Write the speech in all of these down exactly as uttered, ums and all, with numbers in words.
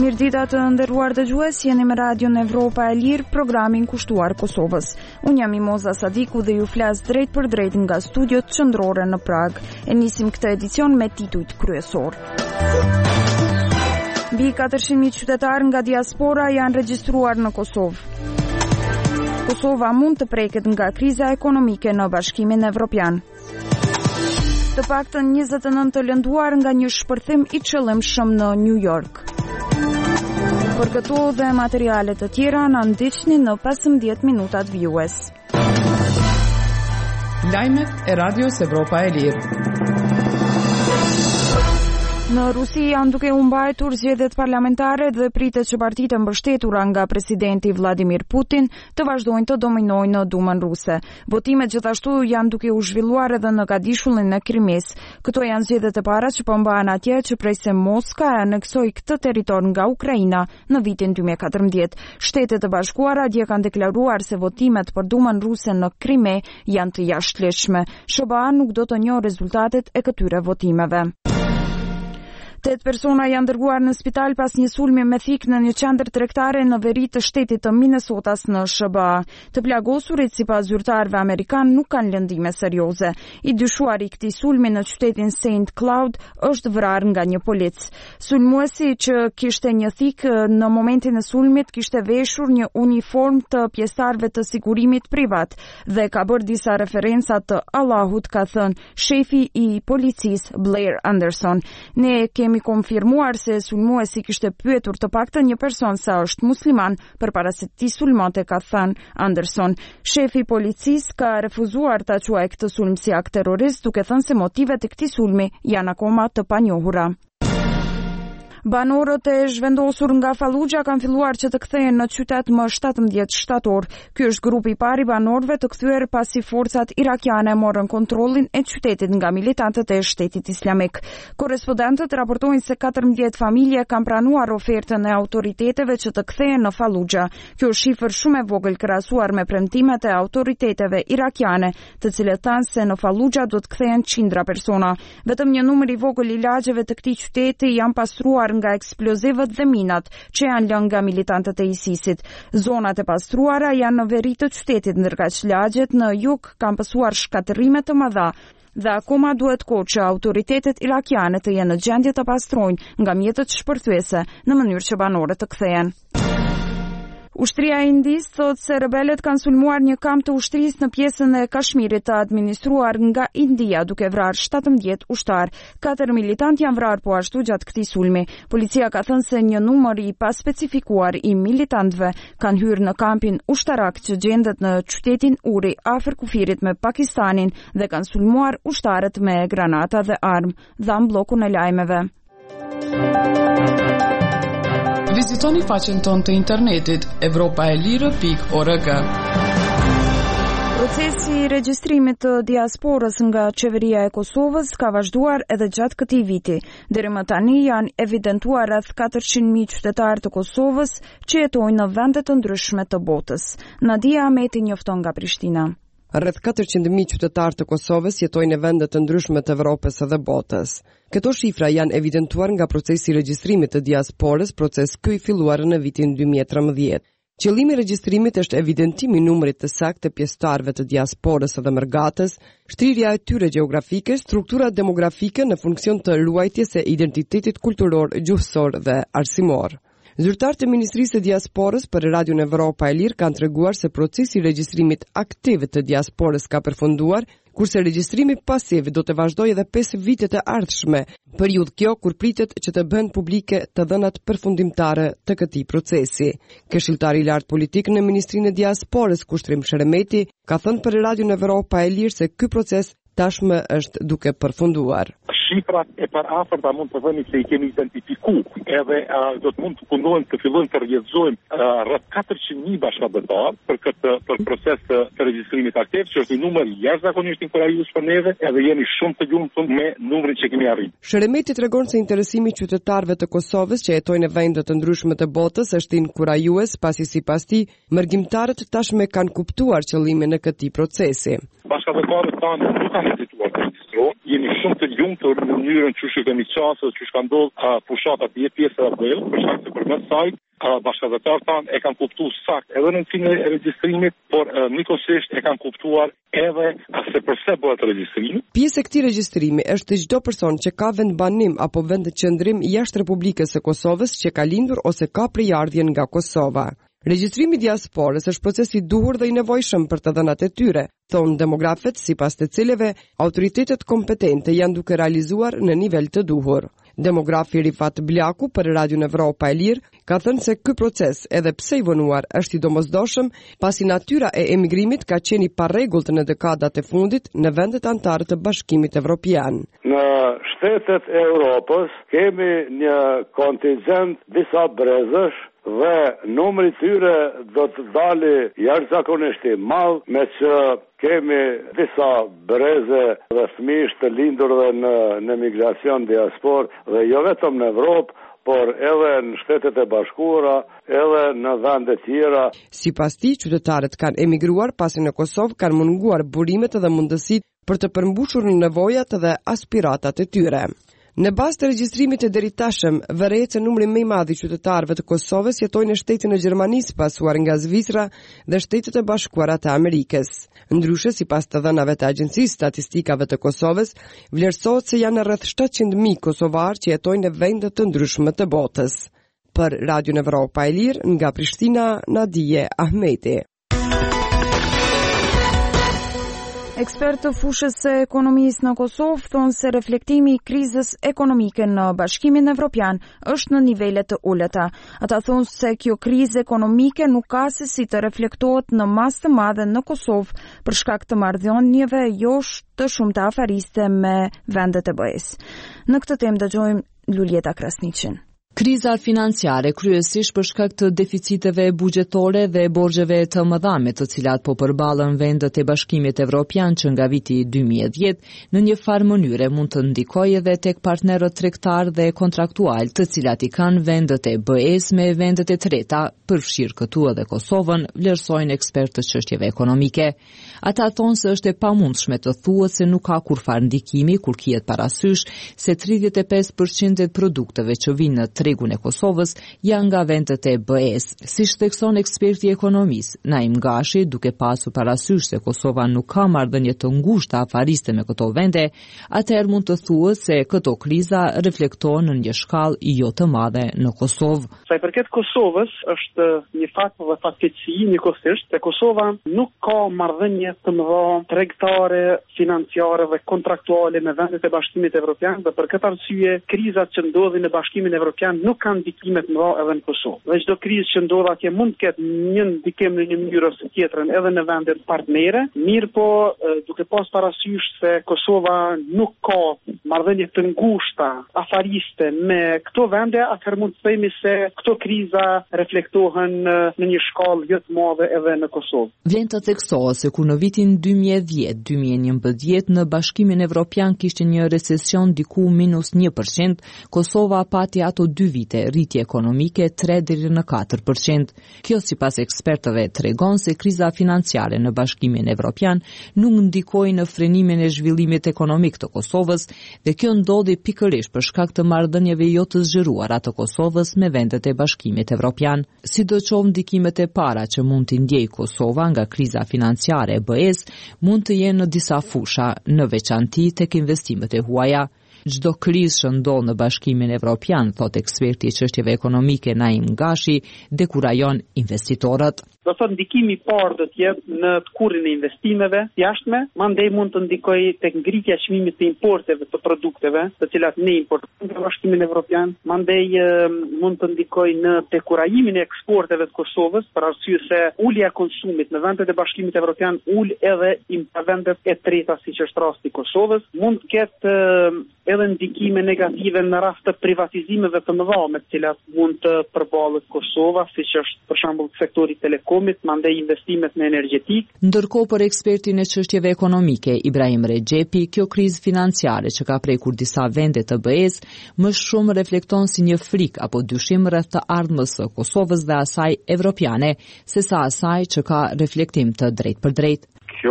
Mirëdita të nderuar dëgjues, jeni me Radion Evropa e Lirë, programin kushtuar Kosovës. Unë jam Imoza Sadiku dhe ju flas drejt për drejt nga studiot qendrore në Prag. E nisim këtë edicion me titujt kryesor. Mbi katërqind mijë qytetarë nga diaspora janë regjistruar në Kosovë. Kosova mund të preket nga kriza ekonomike në Bashkimin Evropian. Të paktën njëzet e nëntë të lënduar nga një shpërthim i qëllimshëm në New York. Për këto dhe materialet të tjera na ndiqni në pesëmbëdhjetë minutat vjues. Lajmet e Radios Evropa e Lirë. Në Rusi janë duke u mbajtur zgjedhjet parlamentare dhe pritet që partitë mbështetura nga presidenti Vladimir Putin të vazhdojnë të dominojnë në Dumën ruse. Votimet gjithashtu janë duke u zhvilluar edhe në Kadishullin në Krimes. Këto janë zgjedhjet e para që po mbahen atje që prej se Moska e aneksoi këtë territor nga Ukraina në vitin dy mijë e katërmbëdhjetë. Shtetet e Bashkuara dje kanë deklaruar se votimet për Dumën ruse në Krime janë të jashtëligjshme. S B A nuk do të njohë rezultatet e këtyre votimeve. Tet persona janë dërguar në spital pas një sulmi me thik në një qendër tregtare në veri të shtetit të Minnesotas në S B A. Të plagosurit sipas zyrtarëve amerikan nuk kanë lëndime serioze. I dyshuari i këtij sulmi në qytetin Saint Cloud është vrarë nga një polic. Sulmuesi që kishte një thik në momentin e sulmit kishte veshur një uniform të pjesëtarëve të sigurimit privat dhe ka bërë disa referenca të Allahut, ka thënë shefi i policisë Blair Anderson. Ne kemi konfirmuar se sulmuesi kishte pyetur të paktën një person sa është musliman përpara se t'i sulmonte, ka thënë Anderson. Shefi i policisë ka refuzuar ta quajë këtë sulm si akt terrorist, duke thënë se motivet e këtij sulmi janë akoma të panjohura. Banorët e zhvendosur nga Fallujah kanë filluar që të kthehen në qytet më shtatëmbëdhjetë shtator. Ky është grupi i parë i banorëve të kthyer pasi forcat irakiane morën kontrollin e qytetit nga militantët e Shtetit Islamik. Korrespondentët raportojnë se katërmbëdhjetë familje kanë pranuar ofertën e autoriteteve që të kthehen në Fallujah. Kjo është shifër shumë e vogël krahasuar me premtimet e autoriteteve irakiane, të cilët thanë se në Fallujah do të kthehen qindra persona. Vetëm një numër i vogël i lagjeve të këtij qyteti janë pastruar nga eksplozivët dhe minat që janë lënë nga militantët e ISIS-it. Zonat e pastruara janë në veri të qytetit, ndërkaq lagjet në jug kanë pasur shkatërrime të mëdha dhe akoma duhet kohë që autoritetet irakiane të jenë në gjendje të pastrojnë nga mjetet shpërthyese në mënyrë që banorët të kthehen. Ushtria e Indisë thotë se rebelët kanë sulmuar një kamp të ushtrisë në pjesën e Kashmirit të administruar nga India, duke vrarë shtatëmbëdhjetë ushtar. Katër militantë janë vrarë po ashtu gjatë këtij sulmi. Policia ka thënë se një numër i paspecifikuar i militantëve kanë hyrë në kampin ushtarak që gjendet në qytetin Uri, afër kufirit me Pakistanin, dhe kanë sulmuar ushtarët me granata dhe armë, dhan bllokun e lajmeve. Vizitoni faqen tonë të internetit evropa e lirë pikë org. Procesi i regjistrimit të diasporës nga qeveria e Kosovës ka vazhduar edhe gjatë këtij viti. Deri më tani janë evidentuar rreth katërqind mijë qytetarë të Kosovës që jetojnë në vende të ndryshme të botës. Nadia Ahmeti njofton nga Prishtina. Rreth katërqind mijë qytetarë të Kosovës jetojnë në vende të ndryshme të Evropës dhe botës. Këto shifra janë evidentuar nga procesi i regjistrimit të diasporës, proces ky i filluar në vitin dy mijë e trembëdhjetë. Qëllimi i regjistrimit është evidentimi i numrit të saktë të pjesëtarëve të diasporës dhe mërgatës, shtrirja e tyre gjeografike, struktura demografike në funksion të ruajtjes së identitetit kulturor, gjuhësor dhe arsimor. Zyrtarët e Ministrisë së Diasporës për Radion Evropa e Lirë kanë treguar se procesi i regjistrimit aktiv të diasporës ka përfunduar, kurse regjistrimi pasiv do të vazhdojë edhe pesë vitet e ardhshme, periudhë kjo kur pritet që të bëhen publike të dhënat përfundimtare të këtij procesi. Këshilltari i lartë politik në Ministrinë e Diasporës, Kushtrim Sheremeti, ka thënë për Radion Evropa e Lirë se ky proces tashmë është duke përfunduar. Shifrat e paraafërta mund të thëni se i kemi identifikuar, edhe uh, do të mund të punojmë të fillojmë të regjizojmë uh, rreth katërqind mijë bashkëdhetar për këtë për proces të, të regjistrimit aktiv, që është një numër jashtëzakonisht inkurajues për neve, edhe jemi shumë të lumtur me numrin që kemi arritur. Sheremeti tregon se interesimi i qytetarëve të Kosovës që jetojnë në vende të ndryshme të botës është inkurajues, pasi sipas tij mërgjimtarët tashmë kanë kuptuar qëllimin e këtij procesi. Bashkëdhetarët tanë nuk kanë hezituar të regjistrojnë, jemi shumë të lumtur në mënyrën që që kemi qasë, që ka ndodhur uh, fushatat e pjesë e ardhëll, për shkak se përmes saj uh, bashkëdhëtarët tanë e kanë kuptuar sakt edhe rëndësinë e regjistrimit, por uh, nikosisht e kanë kuptuar edhe se përse bëhet regjistrimi. Pjesë e këtij regjistrimi është çdo person që ka vend banim apo vend qëndrim jashtë Republikës së Kosovës që ka lindur ose ka prejardhjen nga Kosova. Regjistrimi i diasporës është proces i duhur dhe i nevojshëm për të dhënat e tyre, thonë demografët, sipas të cilëve autoritetet kompetente janë duke realizuar në nivel të duhur. Demografi Rifat Blaku për Radio Evropa e Lirë ka thënë se ky proces, edhe pse i vonuar, është i domosdoshëm, pasi natyra e emigrimit ka qenë i parregullt në dekadat e fundit në vendet anëtare të Bashkimit Evropian. Në shtetet e Europës kemi një kontingent disa brezësh dhe numri i tyre do të dalë jashtëzakonisht i madh, me që kemi disa breze dhe fëmijë të lindur dhe në, në migracion diaspor dhe jo vetëm në Evropë, por edhe në Shtetet e Bashkuara, edhe në vende tjera. Sipas tij, qytetarët kanë emigruar pasi në Kosovë kanë munguar burimet dhe mundësitë për të përmbushur nevojat dhe aspiratat e tyre. Në bazë të regjistrimit të deritashëm, vërehet se numri më i madh i qytetarëve të Kosovës jetojnë në shtetin e Gjermanisë, pasuar nga Zvicra dhe Shtetet e Bashkuara të Amerikës. Ndryshe, sipas të dhënave të Agjencisë Statistikave të Kosovës, vlerësohet se janë rreth shtatëqind mijë kosovarë që jetojnë në vende të ndryshme të botës. Për Radio Evropa e Lirë, nga Prishtina, Nadije Ahmeti. Ekspertë të fushës së ekonomisë në Kosovë thonë se reflektimi i krizës ekonomike në Bashkimin Evropian është në nivele të ulëta. Ata thonë se kjo krizë ekonomike nuk ka se si të reflektohet në masë të madhe në Kosovë për shkak të marrëdhënieve jo të shumta afariste me vendet e B E S. Në këtë temë dëgjojmë Luljeta Krasniqin. Kriza financiare kryesisht për shkak të deficiteve buxhetore dhe borxheve të mëdha me të cilat po përballen vendet e Bashkimit Evropian që nga viti dy mijë e dhjetë në një farë mënyre mund të ndikojë edhe tek partnerët tregtar dhe kontraktual, të cilat i kanë vendet e B E S me vendet e treta, përfshirë këtu edhe Kosovën, vlerësojnë ekspertë të çështjeve ekonomike. Ata thonë se është e pamundshme të thuhet se nuk ka kurfar ndikimi kur kihet parasysh se tridhjetë e pesë përqind e produkteve që vinë në tregun e Kosovës janë nga vendet e B E S. Siç thekson eksperti i ekonomisë Naim Gashi, duke pasur parasysh se Kosova nuk ka marrëdhënie të ngushta afariste me këto vende, atëherë mund të thuhet se këto kriza reflektohen në një shkallë jo të madhe në Kosovë. Sa i përket Kosovës, është një fakt dhe fatkeqësi njëkohësisht se Kosova nuk ka marrëdhënie të mëdha tregtare, financiare dhe kontraktuale me vendet e Bashkimit Evropian, dhe për këtë arsye krizat që ndodhin në Bashkimin Evropian nuk kanë ndikime të mëdha edhe në Kosovë. Dhe çdo krizë që ndodh atje mund të ketë një ndikim në një mënyrë ose tjetrën edhe në vendet partnere, mirë po duke pas parasysh se Kosova nuk ka marrëdhënie të ngushta afariste me këto vende, atëherë mund të themi se këto kriza reflektohen në një shkallë jo të madhe edhe në Kosovë. Vlen të theksohet se kur në vitin dy mijë e dhjetë dy mijë e njëmbëdhjetë në Bashkimin Evropian kishte një recesion diku minus një përqind, Kosova pati ato dy vite rritje ekonomike tre deri në katër përqind. Kjo sipas ekspertëve tregon se kriza financiare në Bashkimin Evropian nuk ndikoi në frenimin e zhvillimit ekonomik të Kosovës dhe kjo ndodhi pikërisht për shkak të marrëdhënieve jo të zgjeruara të Kosovës me vendet e Bashkimit Evropian. Sidoqoftë ndikimet e para që mund t'i ndjejë Kosova nga kriza financiare e B E S mund të jenë në disa fusha, në veçanti tek investimet e huaja. Çdo krizë që ndodh në Bashkimin Evropian, thot eksperti i çështjeve ekonomike Naim Gashi, dekurajon investitorët. Do të ndikimi i parë do të jetë në të kurrin e investimeve jashtme, mandej mund të ndikojë tek ngritja e çmimit të importeve të produkteve, të cilat ne importojmë në Bashkimin Evropian, mandej mund të ndikojë në dekurajimin e eksporteve të Kosovës, për arsye se ulja e konsumit në vendet e Bashkimit Evropian ul edhe në vendet e treta, siç është rasti i Kosovës, mund të ketë edhe ndikime negative në rast të privatizimeve të mëdha me të cilat mund të përballet Kosova, siç është për shembull sektori telekom, mandej investimet në energjetik. Ndërkohë për ekspertin e çështjeve ekonomike Ibrahim Rexhepi, kjo krizë financiare që ka prekur disa vende të B E S më shumë reflekton si një frikë apo dyshim rreth të ardhmës së Kosovës dhe asaj evropiane, sesa asaj që ka reflektim të drejtë për drejtë. Kjo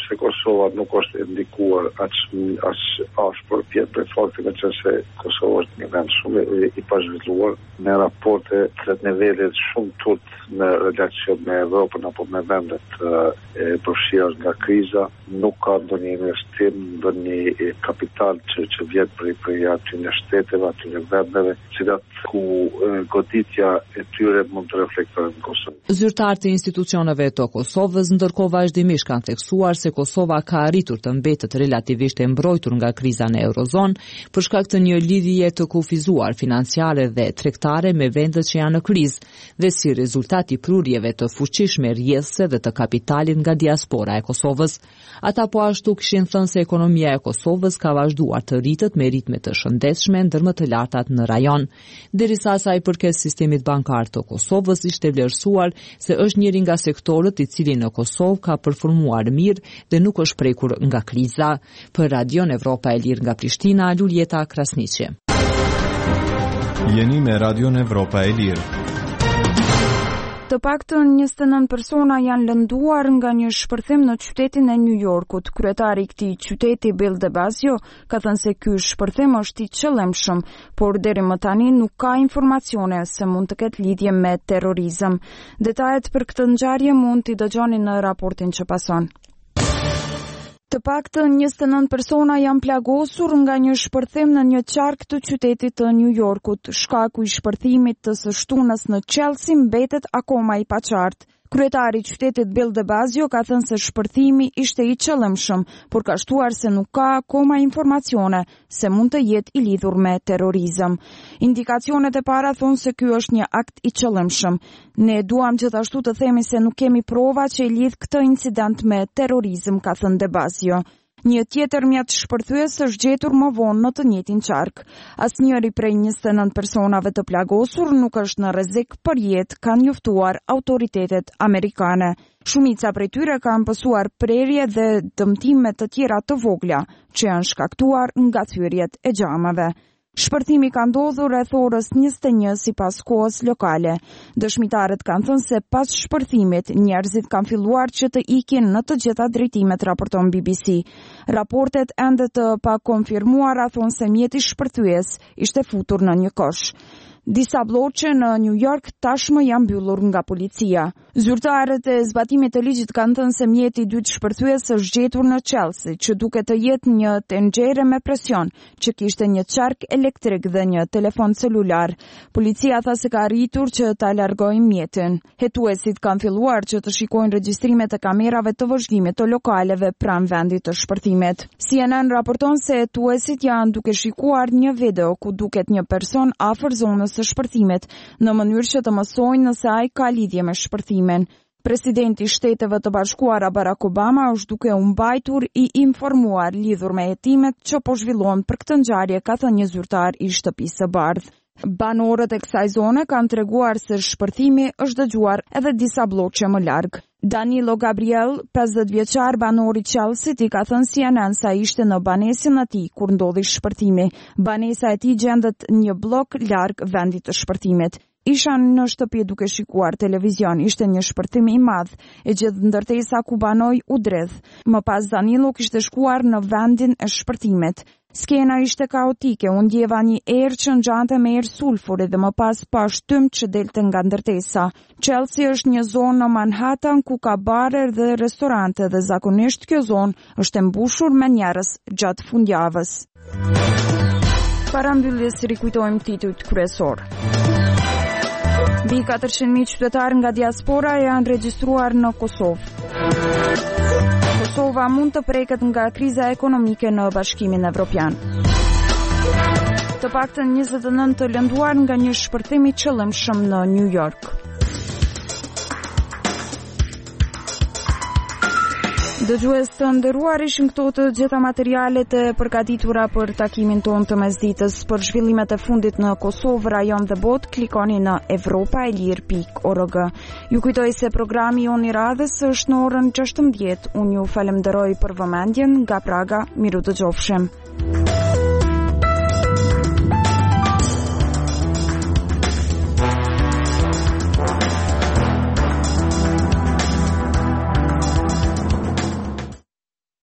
se Kosova nuk është ndikuar aq aq ashpër pjesë për faktin që se Kosova është një vend shumë i, i pazhvilluar me raporte të nivelit shumë tut në relacion me Evropën apo me vendet e përfshira nga kriza, nuk ka ndonjë investim, ndonjë kapital që që vjen për për aty në shteteve, aty në vendeve, cilat ku goditja e tyre mund të reflektojë në Kosovë. Zyrtarët e institucioneve të Kosovës ndërkohë vazhdimisht kanë theksuar se Kosova ka arritur të mbetet relativisht e mbrojtur nga kriza në Eurozonë për shkak të një lidhje të kufizuar financiare dhe tregtare me vendet që janë në krizë dhe si rezultat i prurjeve të fuqishme rrjedhëse dhe të kapitalit nga diaspora e Kosovës. Ata po ashtu kishin thënë se ekonomia e Kosovës ka vazhduar të rritet me ritme të shëndetshme ndër më të lartat në rajon. Derisa sa i përket sistemit bankar të Kosovës, ishte vlerësuar se është njëri nga sektorët i cili në Kosovë ka përformuar mirë dhe nuk është prekur nga kriza. Për Radion Evropa e Lirë nga Prishtina, Luljeta Krasniqi. Jeni me Radion Evropa e Lirë. Të paktën njëzet e nëntë persona janë lënduar nga një shpërthim në qytetin e New Yorkut. Kryetari i këtij qyteti Bill de Blasio ka thënë se ky shpërthim është i qëllimshëm, por deri më tani nuk ka informacione se mund të ketë lidhje me terrorizëm. Detajet për këtë ngjarje mund t'i dëgjoni në raportin që pason. Të paktën njëzet e nëntë persona janë plagosur nga një shpërthim në një qark të qytetit të New Yorkut. Shkaku i shpërthimit të së shtunës në Chelsea mbetet akoma i paqartë. Kryetari i qytetit Bill de Blasio ka thënë se shpërthimi ishte i qëllimshëm, por ka shtuar se nuk ka akoma informacione se mund të jetë i lidhur me terrorizëm. Indikacionet e para thonë se ky është një akt i qëllimshëm. Ne duam gjithashtu të themi se nuk kemi prova që i lidh këtë incident me terrorizëm, ka thënë de Blasio. Një tjetër mjaft shpërthyes është gjetur më vonë në të njëjtin qark. Asnjëri prej njëzet e nëntë personave të plagosur nuk është në rrezik për jetë, kanë njoftuar autoritetet amerikane. Shumica prej tyre kanë pësuar prerje dhe dëmtime të tjera të vogla, që janë shkaktuar nga thyrjet e xhamave. Shpërthimi ka ndodhur rreth orës njëzet e një sipas kohës lokale. Dëshmitarët kanë thënë se pas shpërthimit, njerëzit kanë filluar që të ikin në të gjitha drejtimet, raporton B B C. Raportet ende të pakonfirmuara thonë se mjeti shpërthyes ishte futur në një kosh. Disa bloqe në New York tashmë janë mbyllur nga policia. Zyrtarët e zbatimit të ligjit kanë thënë se mjeti i dytë shpërthyes është gjetur në Chelsea, që duket të jetë një tenxhere me presion, që kishte një qark elektrik dhe një telefon celular. Policia tha se ka arritur që ta largojnë mjetin. Hetuesit kanë filluar që të shikojnë regjistrimet e kamerave të vëzhgimit të lokaleve pranë vendit të shpërthimit. C N N raporton se hetuesit janë duke shikuar një video ku duket një person afër zonës së shpërthimit në mënyrë që të mësojnë nëse ai ka lidhje me shpërthimin. Presidenti i Shteteve të Bashkuara Barack Obama është duke u mbajtur i informuar lidhur me hetimet që po zhvillohen për këtë ngjarje, ka thënë një zyrtar i Shtëpisë së Bardhë. Banorët e kësaj zone kanë treguar se shpërthimi është dëgjuar edhe disa bloqe më larg. Danilo Gabriel, pesëdhjetë vjeçar banor i Chelsea, i ka thënë C N N se ai ishte në banesën e tij kur ndodhi shpërthimi. Banesa e tij gjendet një blok larg vendit të shpërthimit. Isha në shtëpi duke shikuar televizion, ishte një shpërthim i madh, e gjithë ndërtesa ku banoj u dredh. Më pas Danilo kishte shkuar në vendin e shpërthimit. Skena ishte kaotike, unë ndjeva një erë që ngjante me erë sulfuri dhe më pas pa shtym që delte nga ndërtesa. Chelsea është një zonë në Manhattan ku ka bare dhe restorante dhe zakonisht kjo zonë është e mbushur me njerëz gjatë fundjavës. Para mbylljes rikujtojmë titujt kryesor. Mbi katërqind mijë qytetarë nga diaspora janë regjistruar në Kosovë. Kosova mund të preket nga kriza ekonomike në Bashkimin Evropian. Të paktën njëzet e nëntë të lënduar nga një shpërthim i qëllimshëm në New York. Dëgjues të nderuar, ishin këto të gjitha materialet e përgatitura për takimin tonë të mesditës. Për zhvillimet e fundit në Kosovë, rajon dhe botë, klikoni në evropaelir pikë org. Ju kujtoj se programi jonë i radhës është në orën gjashtëmbëdhjetë. Unë ju falenderoj për vëmendjen. Nga Praga, miru dëgjofshim.